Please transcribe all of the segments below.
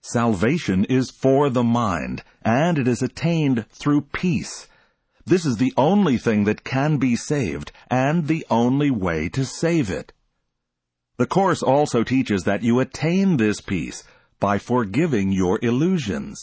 Salvation is for the mind, and it is attained through peace. This is the only thing that can be saved, and the only way to save it. The Course also teaches that you attain this peace by forgiving your illusions.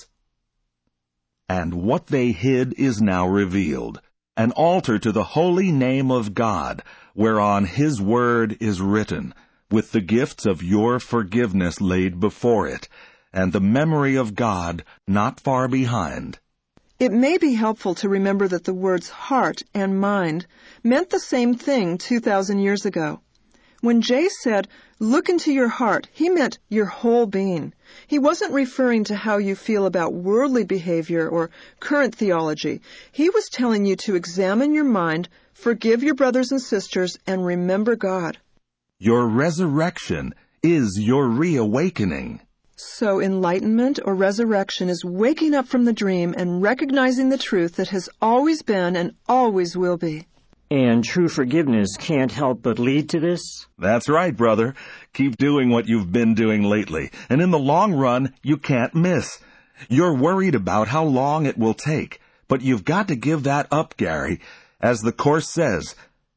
And what they hid is now revealed, an altar to the holy name of God, whereon His word is written, with the gifts of your forgiveness laid before it, and the memory of God not far behind. It may be helpful to remember that the words heart and mind meant the same thing 2,000 years ago. When Jay said, look into your heart, he meant your whole being. He wasn't referring to how you feel about worldly behavior or current theology. He was telling you to examine your mind, forgive your brothers and sisters, and remember God. Your resurrection is your reawakening. So enlightenment or resurrection is waking up from the dream and recognizing the truth that has always been and always will be. And true forgiveness can't help but lead to this? That's right, brother. Keep doing what you've been doing lately, and in the long run, you can't miss. You're worried about how long it will take, but you've got to give that up, Gary. As the Course says,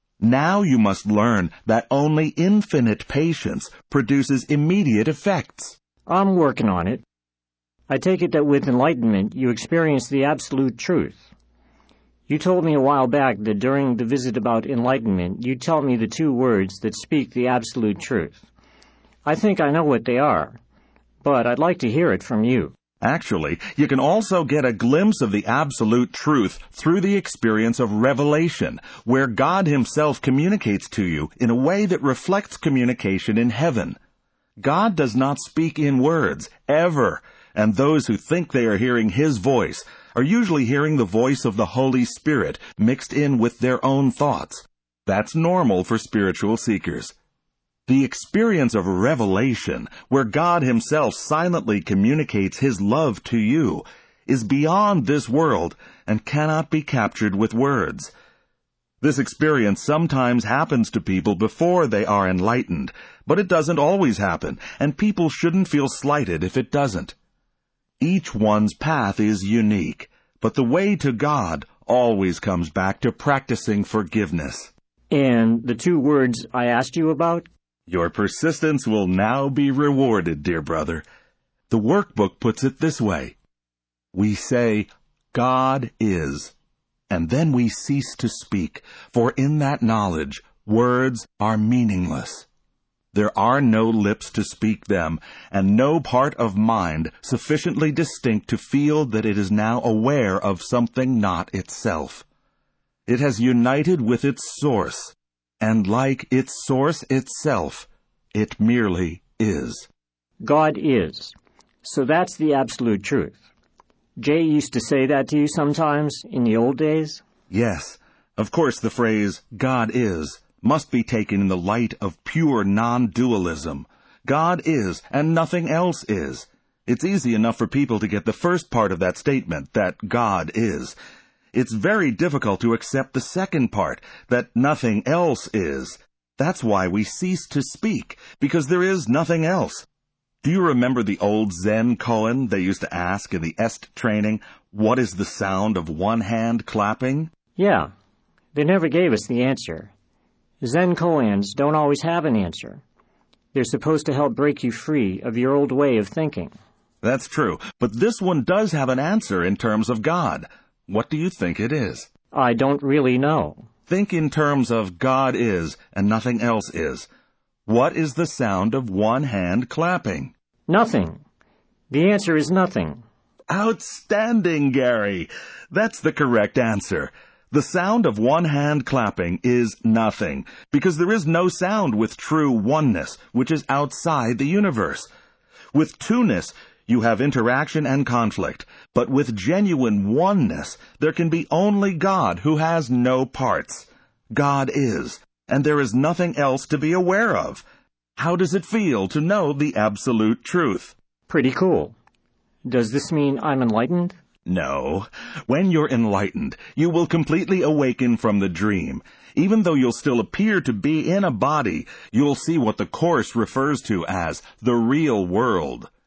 now you must learn that only infinite patience produces immediate effects. I'm working on it. I take it that with enlightenment, you experience the absolute truth. You told me a while back that during the visit about enlightenment, you'd tell me the two words that speak the absolute truth. I think I know what they are, but I'd like to hear it from you. Actually, you can also get a glimpse of the absolute truth through the experience of revelation, where God Himself communicates to you in a way that reflects communication in heaven. God does not speak in words, ever, and those who think they are hearing His voice are usually hearing the voice of the Holy Spirit mixed in with their own thoughts. That's normal for spiritual seekers. The experience of revelation, where God Himself silently communicates His love to you, is beyond this world and cannot be captured with words. This experience sometimes happens to people before they are enlightened, but it doesn't always happen, and people shouldn't feel slighted if it doesn't. Each one's path is unique, but the way to God always comes back to practicing forgiveness. And the two words I asked you about? Your persistence will now be rewarded, dear brother. The workbook puts it this way. We say, God is, and then we cease to speak, for in that knowledge, words are meaningless. There are no lips to speak them, and no part of mind sufficiently distinct to feel that it is now aware of something not itself. It has united with its source, and like its source itself, it merely is. God is. So that's the absolute truth. Jay used to say that to you sometimes in the old days? Yes. Of course, the phrase, God is, must be taken in the light of pure non-dualism. God is, and nothing else is. It's easy enough for people to get the first part of that statement, that God is. It's very difficult to accept the second part, that nothing else is. That's why we cease to speak, because there is nothing else. Do you remember the old Zen koan they used to ask in the EST training, what is the sound of one hand clapping? Yeah. They never gave us the answer. Zen koans don't always have an answer. They're supposed to help break you free of your old way of thinking. That's true, but this one does have an answer in terms of God. What do you think it is? I don't really know. Think in terms of God is and nothing else is. What is the sound of one hand clapping? Nothing. The answer is nothing. Outstanding, Gary! That's the correct answer. The sound of one hand clapping is nothing, because there is no sound with true oneness, which is outside the universe. With two-ness, you have interaction and conflict, but with genuine oneness, there can be only God who has no parts. God is, and there is nothing else to be aware of. How does it feel to know the absolute truth? Pretty cool. Does this mean I'm enlightened? No. When you're enlightened, you will completely awaken from the dream. Even though you'll still appear to be in a body, you'll see what the Course refers to as the real world.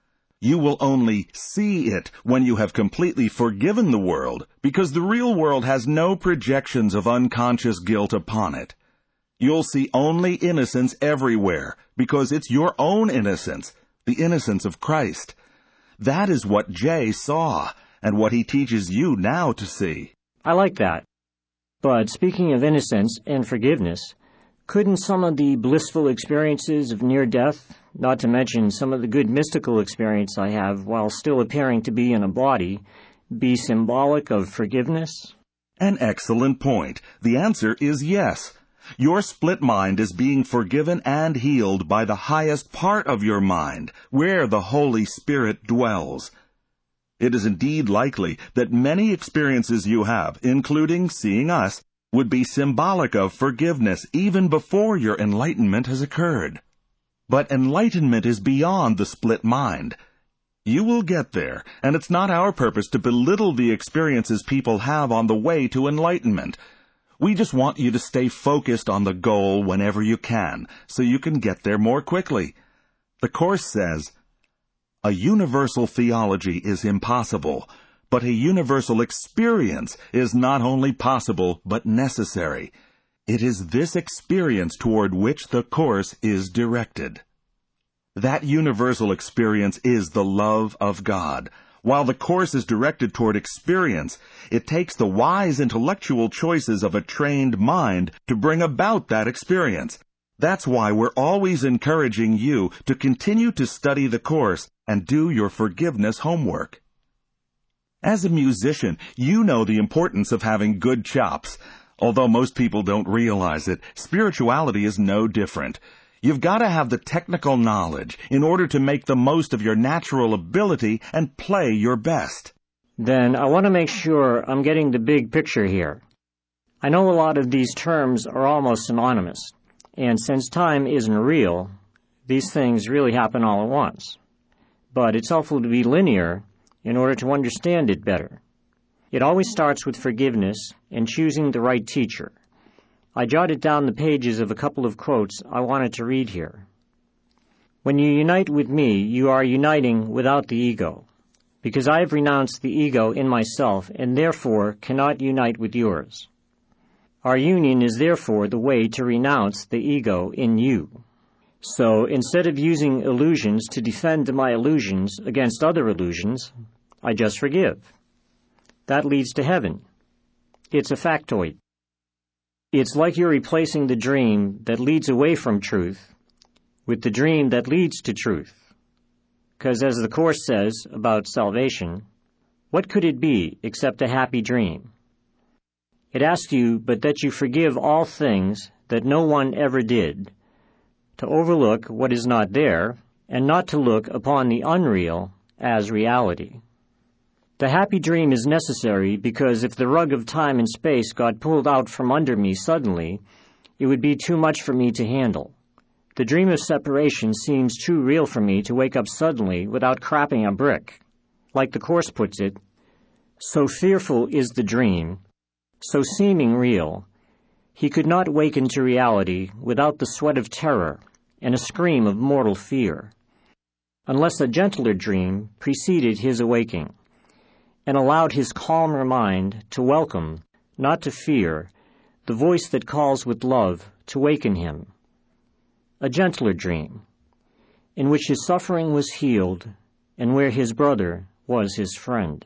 You will only see it when you have completely forgiven the world, because the real world has no projections of unconscious guilt upon it. You'll see only innocence everywhere, because it's your own innocence, the innocence of Christ. That is what Jay saw, and what he teaches you now to see. I like that. But speaking of innocence and forgiveness, couldn't some of the blissful experiences of near death, not to mention some of the good mystical experience I have while still appearing to be in a body, be symbolic of forgiveness? An excellent point. The answer is yes. Your split mind is being forgiven and healed by the highest part of your mind, where the Holy Spirit dwells. It is indeed likely that many experiences you have, including seeing us, would be symbolic of forgiveness even before your enlightenment has occurred. But enlightenment is beyond the split mind. You will get there, and it's not our purpose to belittle the experiences people have on the way to enlightenment. We just want you to stay focused on the goal whenever you can, so you can get there more quickly. The Course says, "A universal theology is impossible, but a universal experience is not only possible, but necessary. It is this experience toward which the Course is directed." That universal experience is the love of God. While the Course is directed toward experience, it takes the wise intellectual choices of a trained mind to bring about that experience. That's why we're always encouraging you to continue to study the Course and do your forgiveness homework. As a musician, you know the importance of having good chops. Although most people don't realize it, spirituality is no different. You've got to have the technical knowledge in order to make the most of your natural ability and play your best. Then I want to make sure I'm getting the big picture here. I know a lot of these terms are almost synonymous, and since time isn't real, these things really happen all at once. But it's helpful to be linear in order to understand it better. It always starts with forgiveness and choosing the right teacher. I jotted down the pages of a couple of quotes I wanted to read here. "When you unite with me, you are uniting without the ego, because I have renounced the ego in myself and therefore cannot unite with yours. Our union is therefore the way to renounce the ego in you. So instead of using illusions to defend my illusions against other illusions, I just forgive. That leads to heaven. It's a factoid. It's like you're replacing the dream that leads away from truth with the dream that leads to truth. Because as the Course says about salvation, what could it be except a happy dream? It asks you, but that you forgive all things that no one ever did, to overlook what is not there, and not to look upon the unreal as reality. The happy dream is necessary because if the rug of time and space got pulled out from under me suddenly, it would be too much for me to handle. The dream of separation seems too real for me to wake up suddenly without crapping a brick. Like the Course puts it, so fearful is the dream, so seeming real, he could not waken to reality without the sweat of terror and a scream of mortal fear, unless a gentler dream preceded his awaking, and allowed his calmer mind to welcome, not to fear, the voice that calls with love to waken him. A gentler dream, in which his suffering was healed, and where his brother was his friend.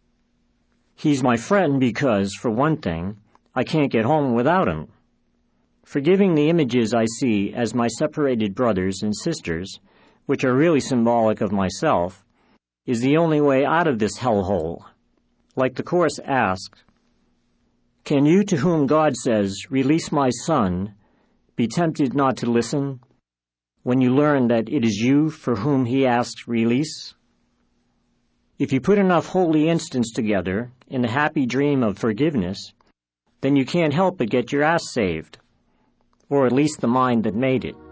He's my friend because, for one thing, I can't get home without him. Forgiving the images I see as my separated brothers and sisters, which are really symbolic of myself, is the only way out of this hellhole. Like the Course asks, "Can you to whom God says, 'Release my son,' be tempted not to listen, when you learn that it is you for whom he asks release?" If you put enough holy instants together in the happy dream of forgiveness, then you can't help but get your ass saved, or at least the mind that made it.